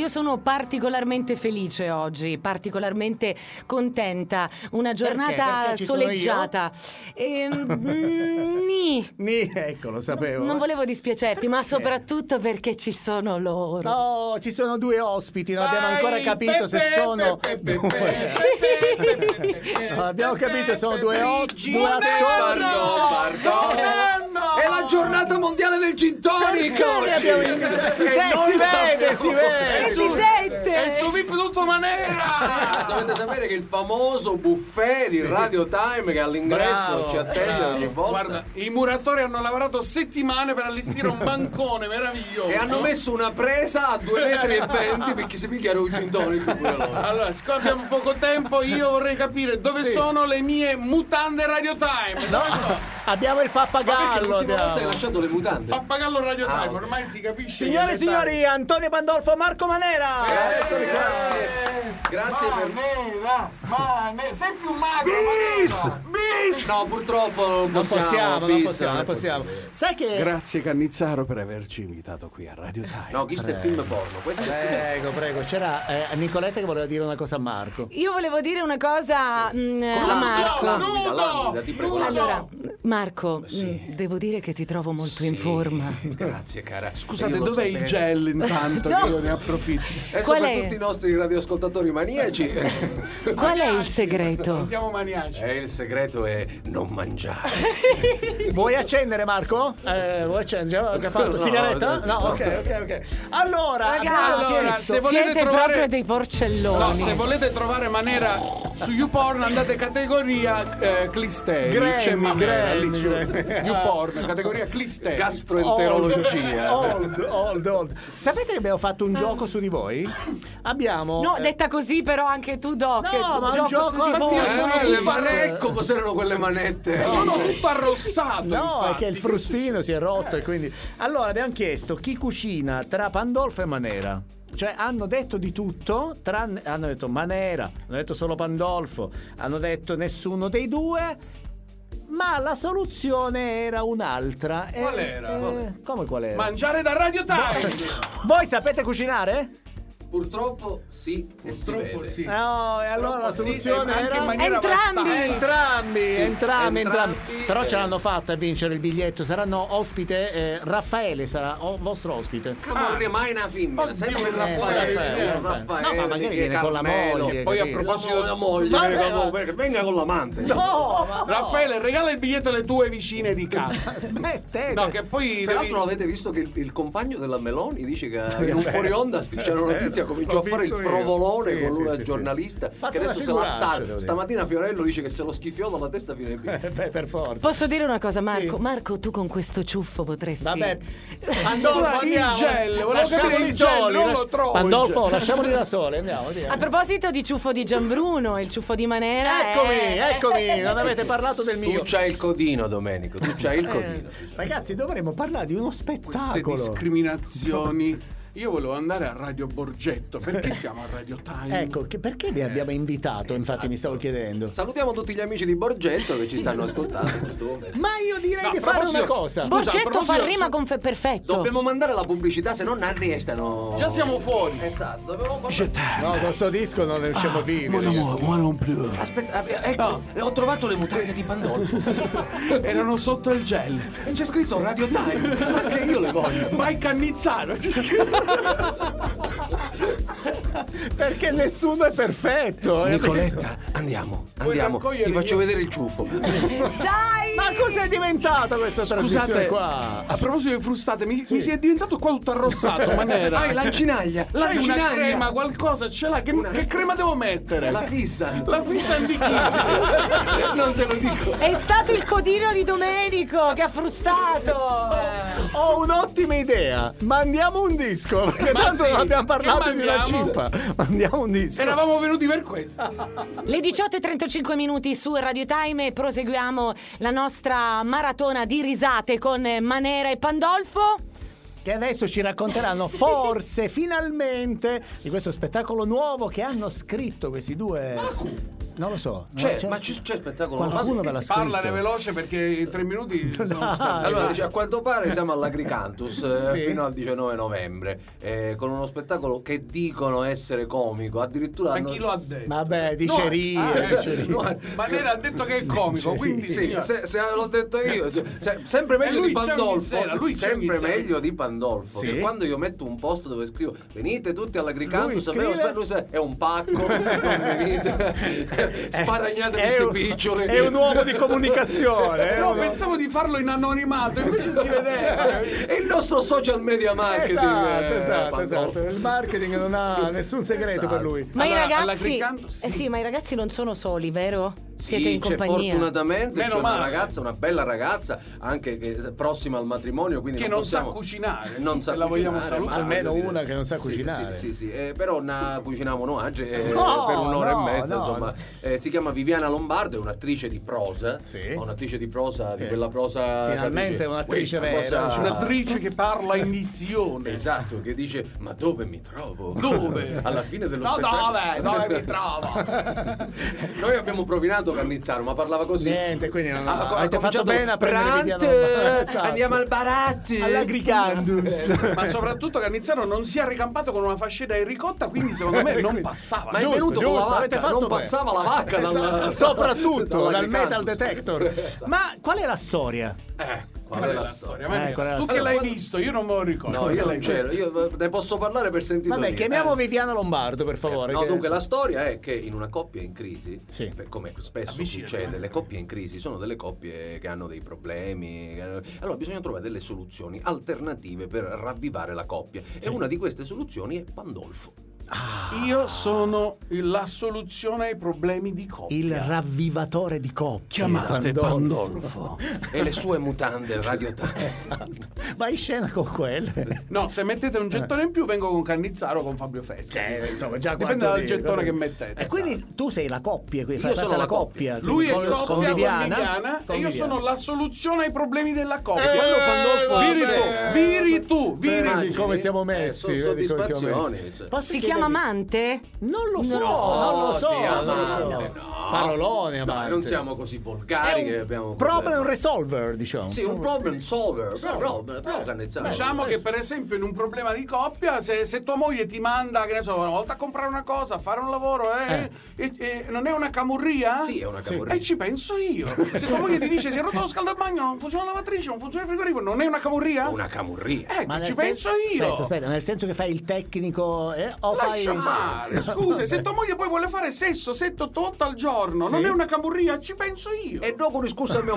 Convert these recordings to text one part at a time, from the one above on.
io sono particolarmente felice oggi, particolarmente contenta. Una giornata Perché soleggiata. Ecco, lo sapevo. Non volevo dispiacerti, ma soprattutto perché ci sono loro. No, ci sono due ospiti, non abbiamo ancora capito se sono non abbiamo capito, sono due attori. Pardon. È la giornata mondiale del gin tonic oggi. Si vede. Si sente! E il suo VIP tutto Manera! Dovete sapere che il famoso buffet di Radio Time che all'ingresso ci attende ogni volta. Guarda, i muratori hanno lavorato settimane per allestire un bancone meraviglioso. E hanno messo una presa a 2,20 metri perché si picchiano un gin tonic pure loro. Allora, siccome abbiamo poco tempo, io vorrei capire dove sono le mie mutande Radio Time. Dove sono? Abbiamo il pappagallo. L'ultima volta hai lasciato le mutande. Pappagallo Radio Time, ormai si capisce. Signore e che l'età- signori, Antonio Pandolfo, Marco Manera. Grazie per Manera, sei più magro, Manera. No, purtroppo Non possiamo. Sai che Grazie Cannizzaro per averci invitato qui a Radio Time. No, questo è film porno. Questo è Prego, c'era Nicoletta che voleva dire una cosa a Marco. Io volevo dire una cosa a Marco. Lambida, ti prego. Allora, Marco, devo dire che ti trovo molto in forma. Grazie, cara. Scusate, Io lo dov'è il sapevo. gel intanto? No. Che io ne approfitto. Adesso Qual per è? tutti i nostri radioascoltatori maniaci. Qual è il segreto? Salutiamo maniaci. Il segreto è non mangiare. Vuoi accendere, Marco? Vuoi accendere? Che ha fatto? No, Sigaretta? no. No, ok. Allora, Ragazzi, se volete siete trovare- proprio dei porcelloni. No, se volete trovare Manera su YouPorn andate categoria Clisteri. Granny, C'è Manera Granny, lì su Granny. YouPorn, categoria Clisteri. Gastroenterologia. Old. Sapete che abbiamo fatto un gioco su di voi? Abbiamo No, detta così però anche tu, Doc. No, ma un gioco- su di infatti voi. io sono Le manecco, cos'erano quelle manette? Sono tutto arrossato. No, infatti. è che il frustino si è rotto e quindi. Allora abbiamo chiesto chi cucina tra Pandolfo e Manera. Cioè hanno detto di tutto, hanno detto Manera, hanno detto solo Pandolfo, hanno detto nessuno dei due, ma la soluzione era un'altra. Qual era? Come qual era? Mangiare da Radio Time. Voi sapete cucinare? Purtroppo sì, Purtroppo sì. No, e allora la Purtroppo sì, soluzione e anche era in maniera Entrambi. abbastanza. Entrambi. Però eh. ce l'hanno fatta a vincere il biglietto. Saranno ospite. Raffaele sarà vostro ospite. Camorria mai una femmina, sempre Raffaele. Raffaele. No, ma magari viene con la moglie. Poi a capito? proposito la moglie, venga con l'amante. No, ma no. Raffaele, regala il biglietto alle tue vicine di casa. Smettete. No, che poi Peraltro avete visto che il compagno della Meloni dice che in un fuori onda c'era una notizia, cominciò L'ho a fare il visto io. provolone Sì, con una sì. giornalista Fatto che adesso una se la figuraccia, sa. devo dire. Stamattina Fiorello dice che se lo schiffiò dalla testa fino ai piedi. Beh, per forza. Posso dire una cosa, Marco? Sì. Marco, tu con questo ciuffo potresti... Vabbè, Pandolfo, Il andiamo. gel, volevo capire Lasciamoli il gel, soli. non lo trovo il Pandolfo, gel. lasciamoli da soli. Andiamo, A proposito di ciuffo di Gianbruno, il ciuffo di Manera... Eccomi, non avete parlato del Tu mio. c'hai il codino, Domenico, tu c'hai il codino. Ragazzi, dovremmo parlare di uno queste spettacolo. discriminazioni. Io volevo andare a Radio Borgetto, perché siamo a Radio Time? Ecco, perché vi abbiamo invitato? Infatti mi stavo chiedendo. Salutiamo tutti gli amici di Borgetto che ci stanno ascoltando in questo momento. Ma io direi No, di a fare una proposito- cosa. Scusa, a Borgetto fa proposito- rima con perfetto. Dobbiamo mandare la pubblicità, se no non riestano. Già siamo fuori. Esatto, dobbiamo No, questo disco non ne usciamo vivi. Moi non più. Aspetta, ecco, ho trovato le mutande di Pandolfo. Erano sotto il gel. E c'è scritto Radio Time. Anche io le voglio. Vai Cannizzaro. c'è scritto. Perché nessuno è perfetto. Nicoletta, andiamo. raccogliere Ti faccio io? vedere il ciuffo. Dai! Ma cos'è diventata questa trasmissione Scusate, qua? a proposito di frustate, mi si è diventato qua tutto arrossato, Manera. Ah, l'ancinaglia. C'hai una L'ancinaglia. crema, qualcosa, ce l'ha? Che crema devo mettere? La fissa. La fissa in bikini. Non te lo dico. È stato il codino di Domenico che ha frustato. Ho un'ottima idea. Mandiamo un disco. Perché Ma tanto sì, non abbiamo parlato che di una mandiamo? cippa. Mandiamo un disco. Eravamo venuti per questo. Le 18:35 minuti su Radio Time e proseguiamo la nostra maratona di risate con Manera e Pandolfo. che adesso ci racconteranno forse finalmente di questo spettacolo nuovo che hanno scritto questi due. Non lo so. C'è spettacolo. Qualcuno ve l'ha scritto. Parlane veloce perché in 3 minuti sono scappati. Allora, dice, a quanto pare siamo all'Agricantus Sì. fino al 19 novembre con uno spettacolo che dicono essere comico. Addirittura Ma hanno... chi lo ha detto? Vabbè, dicerie. Manera ha detto che è comico, quindi Sì, signor- se l'ho detto io, sempre meglio lui di c'è ogni Pandolfo. sera, lui c'è sempre ogni sera. meglio di Pandolfo. Sì. Che quando io metto un post dove scrivo venite tutti all'Agricantus, Lui scrive- lui è un pacco, non venite, sparagnate È questi un- piccioli. È un uomo di comunicazione. No, pensavo di farlo in anonimato, invece si vedeva. È il nostro social media marketing. Esatto. Pandolfo. Il marketing non ha nessun segreto per lui. Ma Allora, i ragazzi, all'Agricantus, sì. sì, ma i ragazzi non sono soli, vero? Siete in c'è compagnia. fortunatamente Meno c'è una male. ragazza, una bella ragazza, anche che è prossima al matrimonio, quindi Che non non sa possiamo- cucinare. non sa E la vogliamo cucinare, salutare. ma Almeno voglio dire- una che non sa Sì, cucinare. Sì, però cuciniamo noi oggi No, per un'ora no, e mezza, no. insomma. Si chiama Viviana Lombardo, è un'attrice di prosa. Sì. Un'attrice di prosa, di Sì. quella prosa. Finalmente capisci? un'attrice Una vera, cosa- diciamo. Un'attrice che parla in dizione. Esatto, che dice ma dove mi trovo? Dove? Alla fine dello No, spettacolo. dove mi trovo? Noi abbiamo provinato Cannizzaro, ma parlava così. Niente, quindi non Ah, ha avete fatto cominciato bene a prendere Brant, Viviana Lombardo. Esatto. andiamo al baratti. All'Agricandus. Ma soprattutto Cannizzaro non si è ricampato con una fascetta di ricotta, quindi secondo me non passava. Ma è Giusto, venuto con la giusto, avete vacca, fatto non bene. passava la vacca Esatto, dal, soprattutto dal dall'Agricantus. metal detector. Esatto. Ma qual è la storia? Qual Qual è la storia? Ma qual è la tu storia? che l'hai Allora, visto, io non me lo ricordo. No, io Che non l'hai c'ero, io ne posso parlare per sentito Vabbè, dire. chiamiamo Viviana Lombardo, per favore. No, che- dunque la storia è che in una coppia in crisi, Sì. come spesso Avvicinati. succede, le coppie in crisi sono delle coppie che hanno dei problemi. Allora bisogna trovare delle soluzioni alternative per ravvivare la coppia. E una di queste soluzioni è Pandolfo. Io sono la soluzione ai problemi di coppia. Il ravvivatore di coppia. Chiamate Pandolfo. E le sue mutande Radio Time. Esatto. Vai in scena con quelle. No, se mettete un gettone in più vengo con Cannizzaro o con Fabio Fresca. Insomma, già Dipende quanto dal dire, gettone vabbè. che mettete. E quindi tu sei la coppia, quindi Io fai sono parte della la coppia. coppia. Lui è quindi coppia con Viviana con e io Viviana. sono la soluzione ai problemi della coppia. Quando Pandolfo Viri tu, viri. Vedi come siamo messi. sono vedi come siamo soddisfazioni, messi. cioè. Posso Si chiedervi- chiama amante? Non lo so, Non lo so. non lo so. Sì, non lo amante, so. no. Parolone, No, amante. non siamo così È volgari che un abbiamo problem resolver, diciamo. Sì, un problem solver. Però Cannizzaro. Diciamo che per esempio in un problema di coppia, se tua moglie ti manda, che ne so, una volta a comprare una cosa, a fare un lavoro, e non è una camurria? Sì, è una camurria. E ci penso io. Se tua moglie ti dice si è rotto lo scaldabagno, non funziona la lavatrice, non funziona il frigorifero, non è una camurria? Una camurria. Ma nel ci penso io. Aspetta, nel senso che fai il tecnico o Lascia fai... fare, scusa, se tua moglie poi vuole fare sesso 7-8 volte al giorno, non è una camurria, ci penso io. E dopo un discorso abbiamo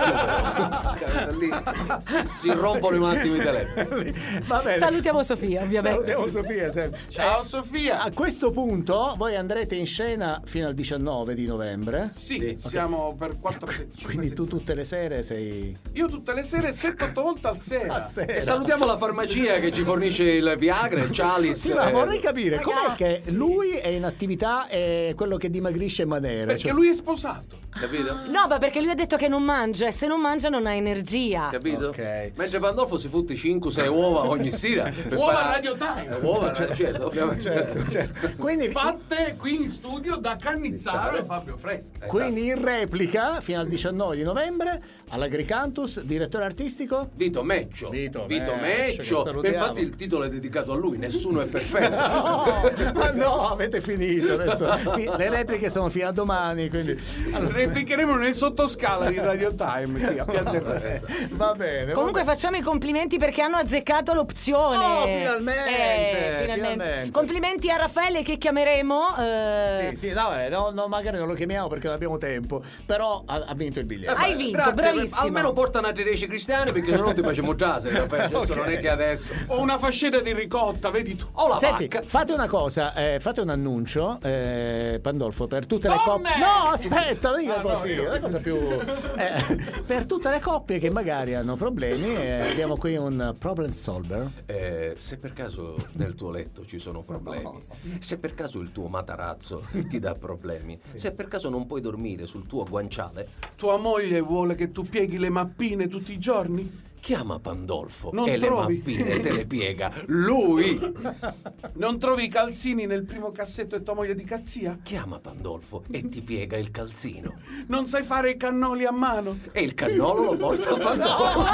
fatto lì si rompono un attimo i telefoni. Va bene. Salutiamo Sofia, ovviamente. Salutiamo Sofia sempre. Ciao Sofia. A questo punto voi andrete in scena fino al 19 di novembre. Sì, siamo per 4 Quindi tu tutte le sere sei Io tutte le sere 7-8 volte al sera. a sera. E salutiamo la farmacia che ci fornisce il Viagra, il Chalice. Sì, ma vorrei capire com'è che Ragazzi. lui è in attività e quello che dimagrisce in maniera. Perché cioè- lui è sposato. Capito? No, ma perché lui ha detto che non mangia e se non mangia non ha energia. Capito? Ok. Mentre Pandolfo si fotte 5-6 uova ogni sera. per Uova fare- Radio Time. Uova, certo, ovviamente. Certo. Quindi, Fatte qui in studio da Cannizzaro e Fabio Fresca. quindi in replica fino al 19 di novembre all'Agricantus, direttore artistico. Vito Meccio. Vito Meccio, che Meccio. salutiamo. Infatti il titolo è dedicato a lui, nessuno è perfetto. No, ma no, avete finito adesso. Le repliche sono fino a domani, quindi allora, Replicheremo nel sottoscala di Radio Time qui a Pian del Re. va bene. Comunque facciamo i complimenti perché hanno azzeccato l'opzione. Oh, finalmente, finalmente. finalmente. Complimenti a Raffaele che chiameremo. Sì, no, magari non lo chiamiamo perché non abbiamo tempo, però ha vinto il biglietto. Hai vinto, Grazie, bravissimo. Almeno portano a 10 cristiani perché sennò ti facciamo già. Adesso non è che adesso. Ho una fascetta di ricotta, vedi tu. Ho la Senti, vacca. fate una cosa, fate un annuncio, Pandolfo, per tutte le Donne! coppie. No, aspetta, mica no, così, io. una cosa più. Per tutte le coppie che magari hanno problemi, abbiamo qui un problem solver. Se per caso nel tuo letto ci sono problemi, se per caso il tuo matarazzo ti dà problemi, se per caso non puoi dormire sul tuo guanciale, Tua moglie vuole che tu pieghi le mappine tutti i giorni? chiama Pandolfo Non e trovi. le mappine te le piega lui. Non trovi i calzini nel primo cassetto e tua moglie di cazzia? Chiama Pandolfo e ti piega il calzino. Non sai fare i cannoli a mano? E il cannolo lo porta Pandolfo.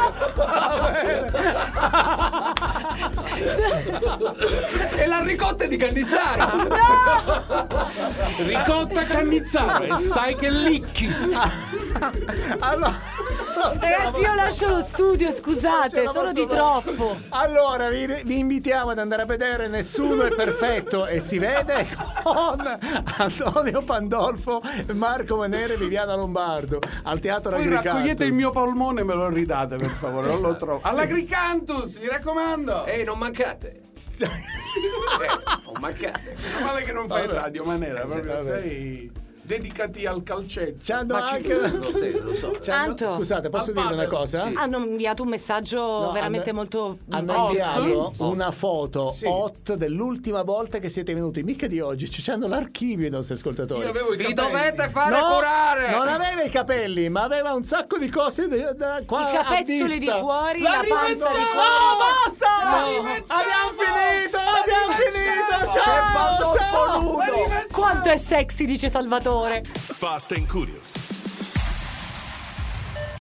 E la ricotta è di Cannizzaro. Ricotta Cannizzaro e sai che licchi. Allora, Ragazzi, io lascio lo studio, scusate, la sono posso di fare. troppo. Allora, vi invitiamo ad andare a vedere Nessuno è perfetto e si vede con Antonio Pandolfo, Marco Manera e Viviana Lombardo al Teatro Poi Agricantus. raccogliete il mio polmone e me lo ridate, per favore, non lo trovo. All'Agricantus, mi raccomando. Ehi, non mancate. Non mancate. Meno male che non fai Vabbè. radio, Manera, proprio vabbè. sei dedicati al calcetto. C'hanno Ma ci anche credo, lo so. c'hanno- Anto. Scusate, posso Al dire una padel. cosa? Sì. Hanno inviato un messaggio No, veramente hanno- molto Hanno hot. inviato Hot. una foto Sì. hot dell'ultima volta che siete venuti, mica di oggi, ci hanno l'archivio i nostri ascoltatori. Io avevo i Vi capelli. dovete fare No, curare. non aveva i capelli, ma aveva un sacco di cose da qua I capezzoli a di vista. fuori, la panza di No, fuori. basta! rimettiamo! Abbiamo finito! C'è Ciao! Pandolfo Ciao! nudo. Quanto è sexy, dice Salvatore. Fast and Curious.